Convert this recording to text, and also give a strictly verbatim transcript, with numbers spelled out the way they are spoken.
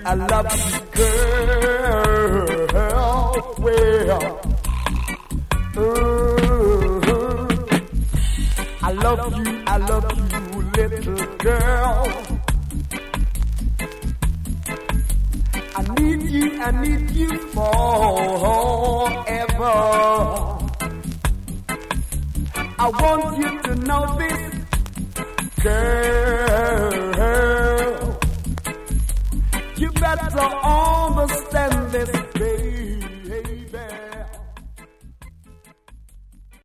I love you, girl. Well, uh, I love you, I love you, little girl. I need you, I need you forever. I want you to know this, girl. You better understand this.